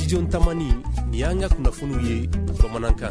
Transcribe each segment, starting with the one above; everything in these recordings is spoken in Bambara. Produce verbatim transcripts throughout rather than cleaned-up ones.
studio Tamani ni anga kunnafoniw ye bamanankan.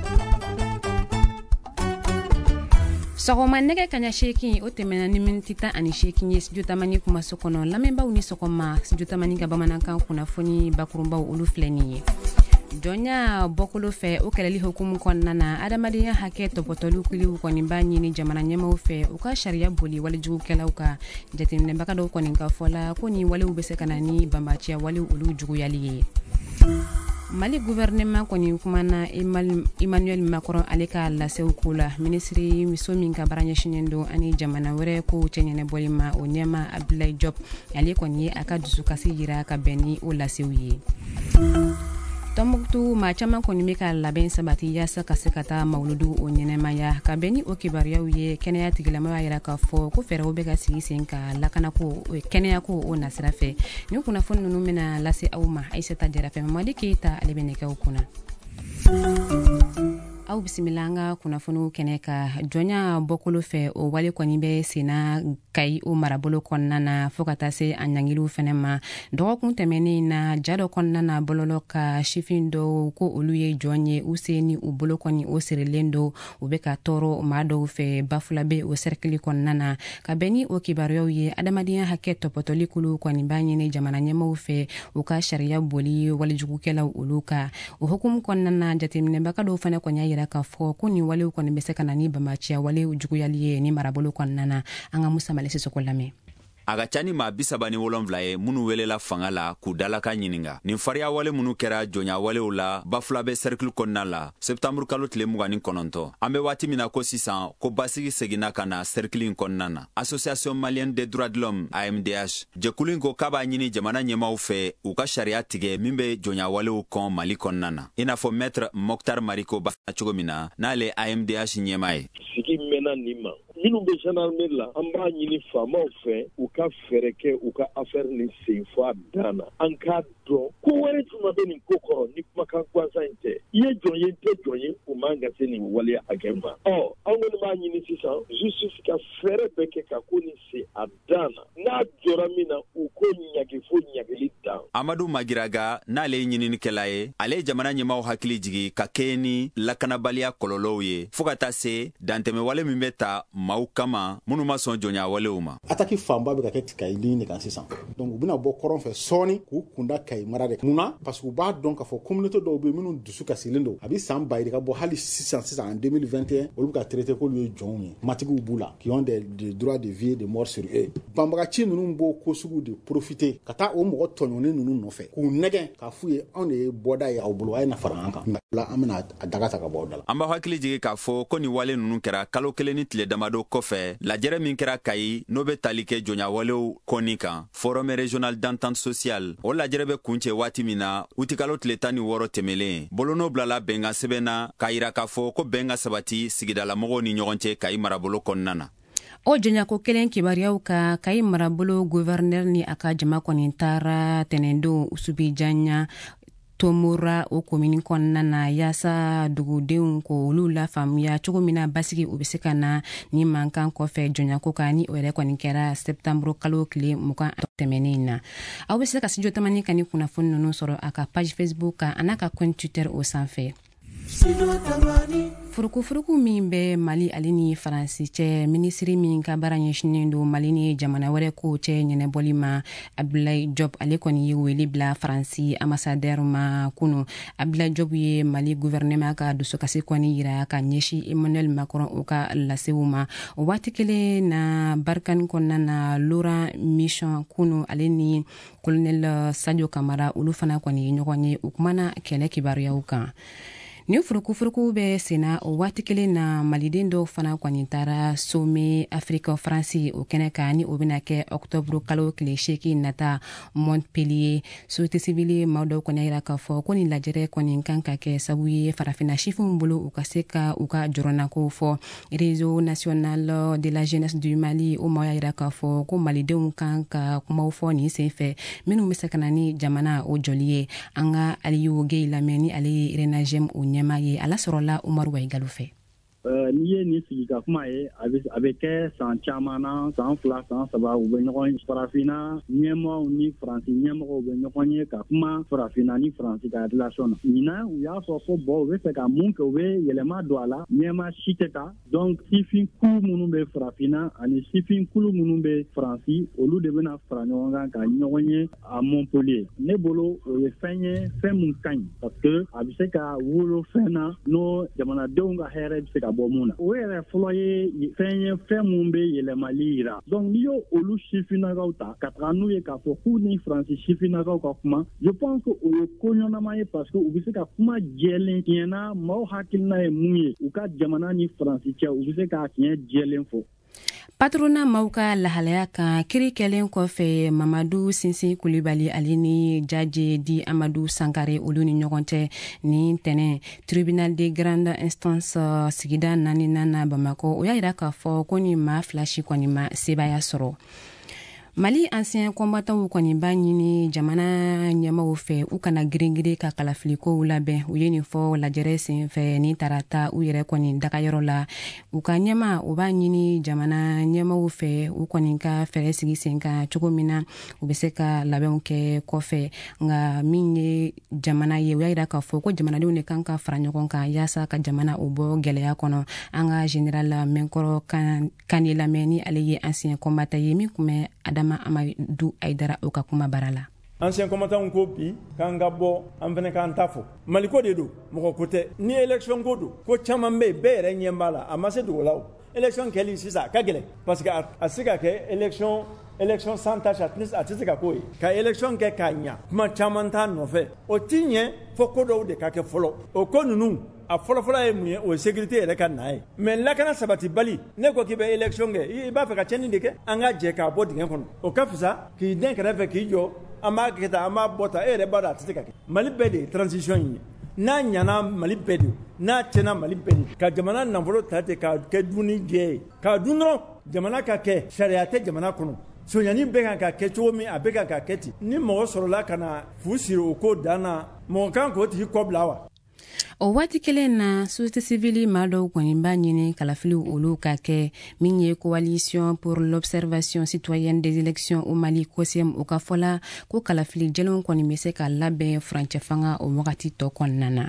Sɔgɔma nɛgɛ kaɲa seegin o tɛmɛna ni miniti tan ani seegin ye studio Tamani kumaso kɔnɔ. Lamɛnbaw ni sɔgɔma. Studio Tamani ka bamanankan kunnafoni bakurunbaw olu filɛ nin ye. Jɔnya bɔkolo fɛ o kɛlɛli hukumu kɔnɔna na adamadenya hakɛ tɔpɔtɔliw kiliw kɔni b'a ɲini jamana ɲɛmaw fɛ u ka sariya boli walijugukɛlaw ka. Jateminɛbaga dɔw kɔni ka fɔla ko ni walew bɛ se ka na ni banbaciya walew olu juguyali ye. Mali gouvernement kɔni kumana Emmanuel Macron ale ka lasew ko la. Ministri miso min ka baara ɲɛsinen don ani jamana wɛrɛ ko cɛɲɛnɛbɔli ma o ɲɛma Abdoulaye Diop ale kɔni ye a ka dusukasi yira ka bɛn ni o lasew ye. Tombouctou maa caman kɔni bɛ ka labɛn sabati yaasa ka se ka taa mawuludu o ɲɛnɛmaya ka bɛn ni o kibaruyaw ye. Kɛnɛya tigilamɔgɔw y'a yira k'a fɔ ko fɛɛrɛw bɛ ka sigi sen ka lakanako kɛnɛyako o nasira fɛ. Ni kunnafoni ninnu bɛna lase aw ma Aïssata Jara fɛ Mamadi Keita ale bɛ nɛgɛw kunna. Aw bisimila an ka kunnafoniw kɛnɛ ka. Jɔnya bɔkolo fɛ o wale kɔni bɛ sena Kayi o marabolo kɔnɔna na fo ka taa se a ɲangiliw fɛnɛ ma. Dɔgɔkun tɛmɛnen na ja dɔ kɔnɔna na bɔlɔlɔ ka sifin dɔw ko olu ye jɔn ye u sen ni u bolo kɔni o sirilen do u bɛ ka tɔɔrɔ maa dɔw fɛ Bafula bɛ o sɛrikili kɔnɔna na ka bɛn ni o kibaruyaw ye. Adamadenya hakɛ tɔpɔtɔli kulu kɔni b'a ɲini jamana ɲɛmaw fɛ u ka sariya boli walijugukɛlaw olu ka. O hukumu kɔnɔna na jateminɛbaga dɔw fɛnɛ kɔni y'a yira k'a fɔ ko ni walew kɔni bɛ se ka na ni banbaciya walew juguyali ye ni marabolo kɔnɔna na. An ka Musa Male Sisoko lamɛn. A ka ca ni maa bisaba ni wolonwula ye minnu welela fanga la k'u dalaka ɲininga. Nin fariya wale minnu kɛra jɔnya walew la Bafula bɛ cercle kɔnɔna la septembre kalo tile mugan ni kɔnɔntɔn. An bɛ waati min na ko sisan ko basigi seginna ka na cercle in kɔnɔna na. Association malienne des droits de l'homme A M D H jɛkulu in ko k'a b'a ɲini jamana ɲɛmaw fɛ u ka sariya tigɛ min bɛ jɔnya walew kɔn Mali kɔnɔna na. I n'a fɔ maître Mokhtar Mariko bafana cogo min na n'ale A M D H ɲɛma ye. Sigi mɛnna nin ma. Minnu bɛ gendarmerie la an b'a ɲini faamaw fɛ u ka fɛɛrɛ kɛ u ka affaire ni senfa dan na. An k'a dɔn ko wɛrɛ juma bɛ nin ko kɔrɔ ni kumakan gansan in tɛ. I ye jɔn ye n tɛ jɔn ye u man ka se nin waleya hakɛ ma. Ɔ an kɔni b'a ɲini sisan justice ka fɛɛrɛ bɛ kɛ ka ko nin se a dan na. N'a jɔra min na u ko ɲagi fo ɲagili dan. Amadu Magiraga n'ale ye ɲininikɛla ye ale ye jamana ɲɛmaw hakili jigi ka kɛ ni lakanabaliya kɔlɔlɔw ye fo ka taa se dantɛmɛwale min bɛ ta maaw kama minnu ma sɔn jɔnya walew ma. Ataki fanba bɛ ka kɛ Kayi ligne de kan sisan. Donc u bɛna bɔ kɔrɔn fɛ sɔɔni k'u kunda Kayi mara de kan. Munna parce que u b'a dɔn k'a fɔ communauté dɔw bɛ minnu dusu kasilen don a bɛ san ba yirika bɔ hali sisan sisan en deux mille vingt et un olu bɛ ka traité k'olu ye jɔnw ye matigiw b'u la qui ont des, des droits de vie et de mort sur eux. Banbagaci ninnu b'o ko sugu de profiter ka taa o mɔgɔ tɔɲɔnen ninnu nɔfɛ k'u nɛgɛn k'a f'u ye anw de ye bɔda ye aw bolo a ye na fara an kan. La an bɛna a daga ta ka bɔ aw da la. An b'a hakili jigi k'a fɔ ko ni wale ninnu kɛra kalo kelen ni tile damadɔ kɔfɛ lajɛrɛ min kɛra Kayi n'o bɛ tali kɛ jɔnya walew kɔni kan forum régional d'entente sociale o lajɛrɛ bɛ kuncɛ waati min na utikalo tile tan ni wɔɔrɔ tɛmɛlen bolonɔ bilala bɛnkan sɛbɛn na k'a yira k'a fɔ ko bɛn ka sabati sigidalamɔgɔw ni ɲɔgɔn cɛ Kayi marabolo kɔnɔna na. O jɔnyako kelen kibaruyaw ka Kayi marabolo gouverneur ni a ka jama kɔni taara tɛnɛndon Usubijanya Tomora o komini kɔnɔna na yaasa dugudenw ko olu la faamuya cogo min na basigi u bɛ se ka na ni mankan kɔfɛ jɔnyako kan ni o yɛrɛ kɔni kɛra septembre kalo tile mugan tɛmɛnen na. Aw bɛ se ka studio Tamani kan ni kunnafoni ninnu sɔrɔ a ka page Facebook kan a n'a ka compte Twitter o sanfɛ. Furukufuruku min bɛ Mali ale ni Faransi cɛ minisiri min ka baara ɲɛsinen don Mali ni jamana wɛrɛ ko cɛ ɲɛnɛbɔli ma Abdoulaye Diop ale kɔni ye wele bila Faransi ambassadeur ma kunu. Abdoulaye Diop ye Mali gouvernement ka dusukasi kɔni yira ka ɲɛsin Emmanuel Macron o ka lasew ma. O waati kelen na barikani kɔnɔna na Laurent Mission kunu ale ni colonel Sadio Kamara olu fana kɔni ye ɲɔgɔn ye u kumana kɛlɛ kibaruyaw kan. Ni furukufuruku bɛ sena o waati kelen na maliden dɔw fana kɔni taara Sommet Afrique Faransi o kɛnɛ kan ni o bɛna kɛ octobre kalo tile seegin nata Montpellier. Société civile maaw dɔw kɔni yira k'a fɔ ko ni lajɛrɛ kɔni kan ka kɛ sabu ye farafina sifinw bolo u ka se ka u ka jɔrɔnako fɔ. Réseau national de la jeunesse du Mali o maaw yira k'a fɔ ko malidenw kan ka kumaw fɔ nin senfɛ minnu bɛ se ka na ni jamana o jɔli ye. An ka Aliyu Gueye lamɛn ni ale ye Renagem o ɲɛma ye ala sɔrɔla Umaru Waigalu fɛ. n'i ye nin sigi ka kuma ye a bɛ kɛ san caman na san fila san saba u bɛ ɲɔgɔn farafinna ɲɛmɔgɔw ni faransi ɲɛmɔgɔw bɛ ɲɔgɔn ye ka kuma farafinna ni faransi ka relation na ɲinan u y'a fɔ ko bon u bɛ fɛ ka mun kɛ u bɛ yɛlɛma don a la ɲɛma si tɛ ta donc sifin kulu minnu bɛ farafinna ani sifin kulu minnu bɛ faransi olu de bɛna fara ɲɔgɔn kan ka ɲɔgɔn ye à Montpellier ne bolo o ye fɛn ye fɛn mun ka ɲi parce que a bɛ se ka wolo fɛn na n'o jamanadenw ka hɛrɛ bɛ se ka bɔ mun na o yɛrɛ fɔlɔ ye fɛn ye fɛn mun bɛ yɛlɛmali yira donc n'i y'o olu sifinnakaw ta ka taga n'u ye k'a fɔ k'u ni faransi sifinnakaw ka kuma je pense que o ye ko ɲɔnama ye parce que u bɛ se ka kuma jɛlen tiɲɛna maaw hakilina ye mun ye u ka jamana ni faransi cɛ u bɛ se k'a tiɲɛ jɛlen fɔ. Patrona maaw ka lahalaya kan kiri kɛlen kɔfɛ Mamadu Sinsin Kulibali ale ni Jaji Di Amadu Sankare olu ni ɲɔgɔn cɛ ni tɛnɛn Tribunal de Grande Instance sigida naani na Bamako o y'a yira k'a fɔ ko ni maa fila si kɔni ma sebaya sɔrɔ. Mali ancien combattant kɔni b'a ɲini jamana ɲɛmaaw fɛ u kana giringiri ka kalafiliko labɛn u ye nin fɔ lajɛrɛ senfɛ ni tarata u yɛrɛ kɔni dagayɔrɔ la u ka ɲɛma u b'a ɲini jamana ɲɛmaaw fɛ u kɔni ka fɛɛrɛ sigi sen kan cogo min na u bɛ se ka labɛnw kɛ kɔfɛ nka min ye jamana ye u y'a yira k'a fɔ ko jamanadenw de kan ka fara ɲɔgɔn kan yaasa ka jamana u bɔ gɛlɛya kɔnɔ an ka général Menkɔrɔ Kane lamɛn ni ale ye ancien combattant ye min kun bɛ Adama Amadou Aïdara o ka kuma bara la. Ancien combattant ko bi k'an ka bɔ an fana k'an ta fɔ Mali ko de don mɔgɔ ko tɛ ni élection ko don ko caman bɛ yen bɛɛ yɛrɛ ɲɛ b'a la a ma se dogo la o élection kɛli sisan a ka gɛlɛn parce que a se ka kɛ élection élection sans tâche a tɛ se ka k'o ye ka élection kɛ k'a ɲa kuma caman t'a nɔfɛ o ti ɲɛ fo ko dɔw de ka kɛ fɔlɔ o ko ninnu a fɔlɔfɔlɔ ye mun ye o ye sécurité yɛrɛ ka na ye mais lakana sabati bali ne ko k'i bɛ élection kɛ i b'a fɛ ka cɛnni de kɛ an ka jɛ k'a bɔ dingɛ kɔnɔ o ka fisa k'i den kɛrɛfɛ k'i jɔ an b'a kɛ tan an b'a bɔ tan e yɛrɛ b'a dɔn a tɛ se ka kɛ Mali bɛɛ de ye transition in ye n'a ɲana Mali bɛɛ de n'a tiɲɛna Mali bɛɛ de ka jamana nafolo ta ten k'a kɛ dumuni jɛ ye k'a dun dɔrɔn jamana ka kɛ sariya tɛ jamana kɔnɔ soɲani bɛ kan ka kɛ cogo min a bɛ kan ka kɛ ten ni mɔgɔ sɔrɔla ka na fu siri o ko dan na mɔgɔ kan k'o tigi kɔ bila wa. O waati kelen na société civile maa dɔw kɔni b'a ɲini kalafiliw olu ka kɛ min ye coalition pour l'observation citoyenne des élections au Mali COSEM o ka fɔla ko kalafili jɛlenw kɔni bɛ se ka labɛn furancɛ fanga o wagati tɔ kɔnɔna na.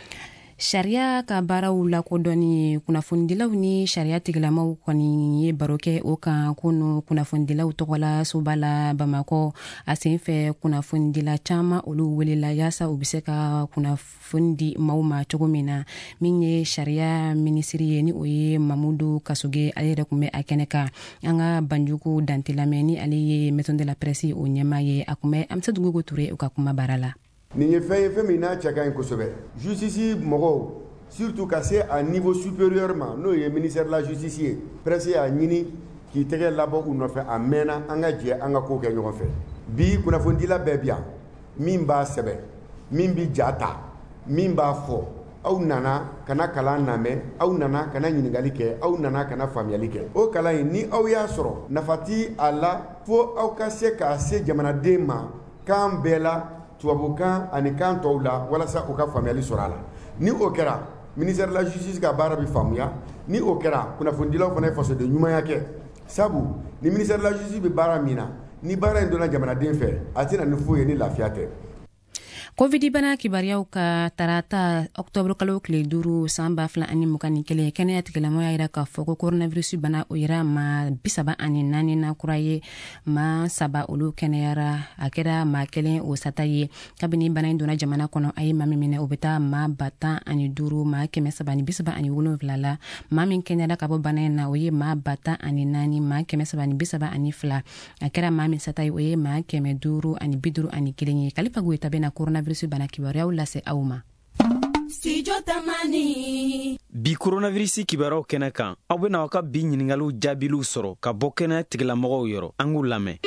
Sariya ka baaraw lakodɔnni kunnafonidilaw ni sariya tigilamaw kɔni ye baro kɛ o kan kunu kunnafonidilaw tɔgɔla soba la Bamako a senfɛ kunnafonidila caman olu welela yaasa u bɛ se ka kunnafoni di maaw ma cogo min na min ye sariya minisiri ye ni o ye Mamudu Kasoge ale yɛrɛ kun bɛ a kɛnɛ kan an ka Banjugu Dante lamɛn ni ale ye maison de la presse o ɲɛmaa ye a kun bɛ Amsatou Gogo Touré u ka kuma bara la. Nin ye fɛn ye fɛn min n'a cɛ ka ɲi kosɛbɛ justice mɔgɔw surtout ka se à niveau supérieur ma n'o ye ministère de la justice ye presse y'a ɲini k'i tɛgɛ labɔ u nɔfɛ a mɛnna an ka jɛ an ka ko kɛ ɲɔgɔn fɛ bi kunnafonidila bɛɛ bi yan min b'a sɛbɛ min bi ja ta min b'a fɔ aw nana kana kalan lamɛn aw nana kana ɲininkali kɛ aw nana kana faamuyali kɛ o kalan in ni aw y'a sɔrɔ nafa ti a la fo aw ka se k'a se jamanaden ma kan bɛɛ la tubabukan ani kan tɔw la walasa u ka faamuyali sɔrɔ a la ni o kɛra ministère de la justice ka baara bi faamuya ni o kɛra kunnafonidilaw fana ye fasoden ɲumanya kɛ sabu ni ministère de la justice bɛ baara min na ni baara in donna jamanaden fɛ a tɛna ni foyi ye ni lafiya tɛ. Covid bana kibariyaw ka tarata octobre kalo tile duuru san ba fila ani mugan ni kelen kɛnɛya tigilamɔgɔw y'a yira k'a fɔ ko coronavirus bana o yera maa bi saba ani naani na kura ye maa saba olu kɛnɛyara a kɛra maa kelen o sata ye kabini bana in donna jamana kɔnɔ a ye maa min minɛ o bɛ taa maa ba tan ani duuru maa kɛmɛ saba ani bi saba ani wolonwula la maa min kɛnɛyara ka bɔ bana in na o ye maa ba tan ani naani maa kɛmɛ saba ani bi saba ani fila a kɛra maa min sata ye o ye maa kɛmɛ duuru ani bi duuru ani kelen ye Kalifa Goyita bɛ na coronavirus bana kibaruyaw lase aw ma. Studio Tamani. Bi coronavirus kibaruyaw kɛnɛ kan aw bɛna aw ka bi ɲininkaliw jaabiluw sɔrɔ ka bɔ kɛnɛya tigilamɔgɔw yɔrɔ an k'u lamɛn.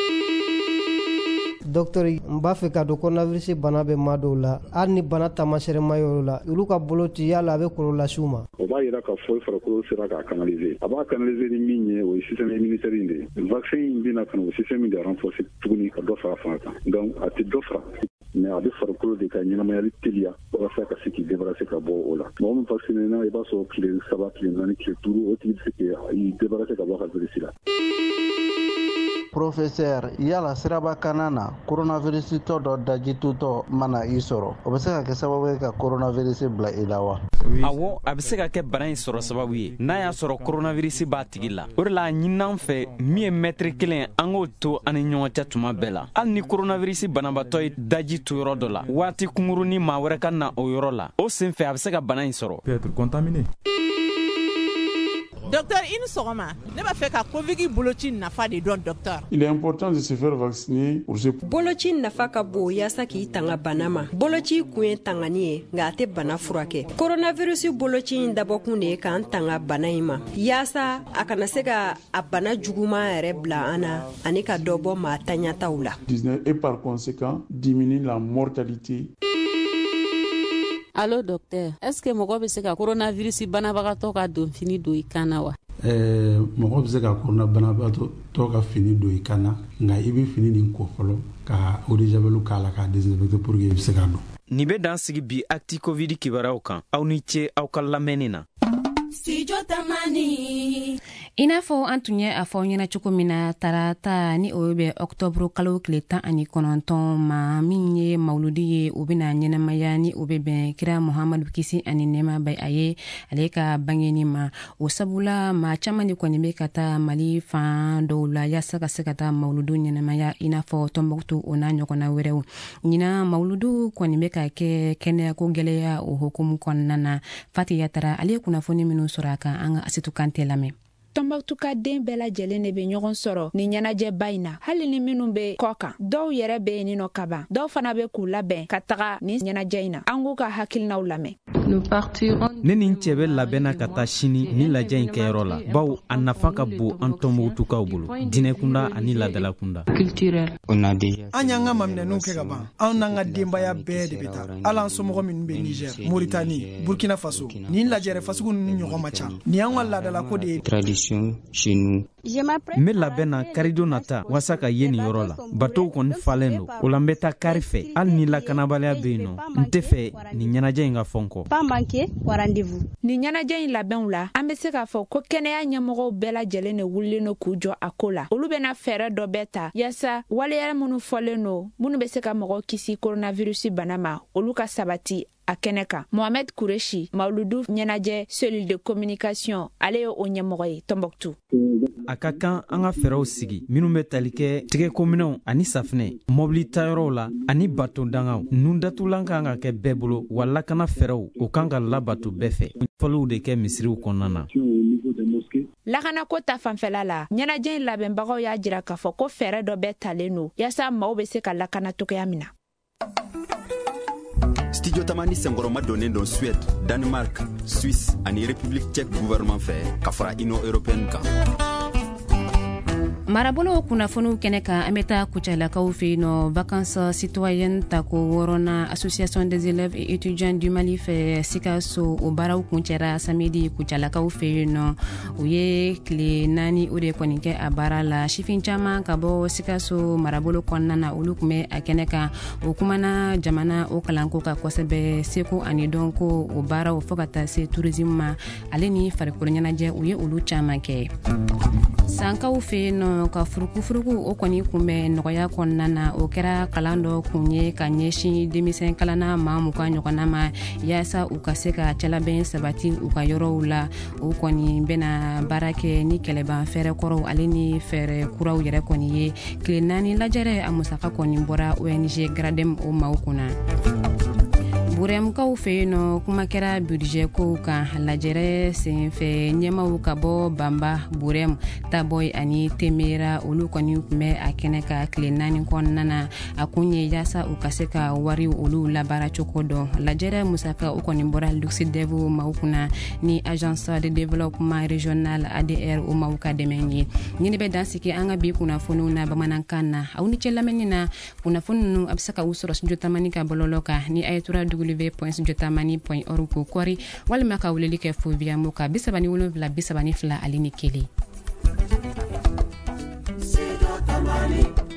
Docteur n b'a fɛ ka don coronavirus bana bɛ maa dɔw la hali ni bana taamasiyɛn ma y'olu la olu ka bolo ci yala a bɛ kɔlɔlɔ lase u ma. O b'a yira k'a fɔ farikolo sera k'a canaliser a b'a canaliser ni min ye o ye système immunitaire in de ye vaccin in bɛna ka na o système in de renforcer tuguni ka dɔ fara fanga kan donc a tɛ dɔ fara mais a bɛ farikolo de ka ɲɛnamayali teliya walasa ka se k'i débarrasser ka bɔ o la mɔgɔ min vacciné na i b'a sɔrɔ tile saba tile naani tile duuru o tigi bɛ se k'i débarrasser ka bɔ a ka virus la. Professeur yala siraba kana na coronavirus tɔ dɔ dajitutɔ mana i sɔrɔ o bɛ se ka kɛ sababu ye ka coronavirus bila i la wa? Awɔ, a bɛ se ka kɛ bana in sɔrɔ sababu ye n'a y'a sɔrɔ coronavirus b'a tigi la. O de la a ɲinin'an fɛ min ye mètre kelen an k'o to an ni ɲɔgɔn cɛ tuma bɛɛ la. Hali ni coronavirus banabatɔ ye daji to yɔrɔ dɔ la waati kunkurun ni maa wɛrɛ ka na o yɔrɔ la o sen fɛ a bɛ se ka bana in sɔrɔ. Peut être contaminé. Docteur, i ni sɔgɔma. Ne b'a fɛ ka Covid boloci nafa de dɔn docteur. Il est important de se faire vacciner pour se... Boloci nafa ka bon yaasa k'i tanga bana ma. Boloci kun ye tangani ye nka a tɛ bana furakɛ. Coronavirus boloci in dabɔkun de ye k'an tanga bana in ma. Yaasa a kana se ka a bana juguman yɛrɛ bila an na ani ka dɔ bɔ maa taɲataw la. dix-neuf et par conséquent diminuer la mortalité. Allo docteur, est-ce que mɔgɔ bɛ se ka coronavirus banabagatɔ ka don fini don i kan na wa? Eh, mɔgɔ bɛ se ka corona banabagatɔ ka fini don i kan na nka i bɛ fini nin ko fɔlɔ ka eau de javel k'a la k'a désinfecter pour que i bɛ se ka don. Nin bɛ dan sigi bi acti covid kibaruyaw kan aw ni ce aw ka lamɛnni na. Studio Tamani. I n'a fɔ an tun ye a fɔ ɲɛna cogo min na tarata ni o bɛ octobre kalo tile tan ani kɔnɔntɔn ma min ye mawludi ye o bɛna ɲɛnamaya ni o bɛ bɛn kira Muhamadu kisi ani nɛɛma bɛ a ye ale ka bangeni ma o sabula maa caman de kɔni bɛ ka taa Mali fan dɔw la yaasa ka se ka taa mawludu ɲɛnamaya i n'a fɔ Tɔnbɔkutu o n'a ɲɔgɔnna wɛrɛw ɲina mawludu kɔni bɛ ka kɛ kɛnɛya ko gɛlɛya o hukumu kɔnɔna na Fati Yatara ale ye kunnafoni minnu sɔrɔ a kan an ka Asitu Kante lamɛn. Tɔnbɔkutu ka den bɛɛ lajɛlen de bɛ ɲɔgɔn sɔrɔ ni ɲɛnajɛba in na hali ni minnu bɛ kɔ kan dɔw yɛrɛ bɛ yen nɔ kaban dɔw fana bɛ k'u labɛn ka taga ni ɲɛnajɛ in na an k'u ka hakilinaw lamɛn. Ne ni n cɛ bɛ labɛnna ka taa sini ni lajɛ in kɛyɔrɔ la bawo a nafa ka bon an Tɔnbɔkutukaw bolo diinɛ kunda ani laadala kunda. An y'an ka maminɛninw kɛ ka ban anw n'an ka denbaya bɛɛ de bɛ taa hali an somɔgɔ minnu bɛ Niger, Mauritanie, Burkina Faso nin lajɛrɛ fasugu ninnu ɲɔgɔn ma ca nin y'an ka laadala ko de ye. Chez nous. N bɛ labɛn na karido nata walasa ka ye nin yɔrɔ la batow kɔni falen don o la n bɛ taa kari fɛ hali ni lakanabaliya bɛ yen nɔ n tɛ fɛ nin ɲɛnajɛ in ka fɔ n kɔ. Nin ɲɛnajɛ in labɛnw la an bɛ se k'a fɔ ko kɛnɛya ɲɛmɔgɔw bɛɛ lajɛlen de wulilen don k'u jɔ a ko la olu bɛna fɛɛrɛ dɔ bɛɛ ta yaasa waleya minnu fɔlen don minnu bɛ se ka mɔgɔw kisi coronavirus bana ma olu ka sabati a kɛnɛ kan. Mohamed Kureshi mawludu ɲɛnajɛ cellule de communication ale ye o ɲɛmɔgɔ ye Tɔnbɔkutu. A ka kan an ka fɛɛrɛw sigi minnu bɛ tali kɛ tigɛkominɛw ani safinɛ mɔbili tayɔrɔw la ani bato dangaw nun datugulan kan ka kɛ bɛɛ bolo wa lakana fɛɛrɛw o kan ka labato bɛɛ fɛ fɔliw de kɛ misiriw kɔnɔna na. Lakanako ta fanfɛla la ɲɛnajɛ in labɛnbagaw y'a jira k'a fɔ ko fɛɛrɛ dɔ bɛɛ talen don yaasa maaw bɛ se ka lakana cogoya min na. Studio Tamani senkɔrɔma donnen don Suède, Danemark, Suisse ani République tchèque gouvernement fɛ ka fara Union européenne kan. Marabolo kunnafoniw kɛnɛ kan an bɛ taa Kucalakaw fɛ yen nɔ vacances citoyennes tako wɔɔrɔnan association des élèves et étudiants du Mali fɛ Sikaso o baaraw kuncɛra samedi Kucalakaw fɛ yen nɔ u ye tile naani o de kɔni kɛ a baara la sifin caman ka bɔ Sikaso marabolo kɔnɔna na olu tun bɛ a kɛnɛ kan o kumana jamana o kalanko ka kosɛbɛ seko ani dɔnko o baaraw fo ka taa se tourisme ma ale ni farikolo ɲɛnajɛ u ye olu caman kɛ. Sankaw fɛ yen nɔ ka furukufuruku o kɔni kun bɛ nɔgɔya kɔnɔna na o kɛra kalan dɔ kun ye ka ɲɛsin denmisɛn kalanna maa mugan ɲɔgɔnna ma yaasa u ka se ka cɛlabɛn sabati u ka yɔrɔw la o kɔni bɛna baara kɛ ni kɛlɛban fɛɛrɛ kɔrɔw ale ni fɛɛrɛ kuraw yɛrɛ kɔni ye tile naani lajɛrɛ a musaka kɔni bɔra O N G Gradem o maaw kunna. Burɛmukaw fɛ yen nɔ kuma kɛra budget kow kan lajɛrɛ senfɛ ɲɛmaw ka bɔ Bamba Burɛmu Taboy ani Temera olu kɔni tun bɛ a kɛnɛ ka tile naani kɔnɔna na a kun ye yaasa u ka se ka wari olu labaara cogo dɔn lajɛrɛ musaka o kɔni bɔra Luxdev maaw kunna ni agence de développement régional A D R o maaw ka dɛmɛ ye ni ne bɛ dan sigi an ka bi kunnafoniw na bamanankan na aw ni cɛ lamɛnni na kunnafoni ninnu a bɛ se ka u sɔrɔ Studio Tamani ka bɔlɔlɔ kan ni a ye tura w point studio tamani point org ko kɔri walima ka weleli kɛ fo via mo ka bisaba ni wolonwula bisaba ni fila ale ni kelen.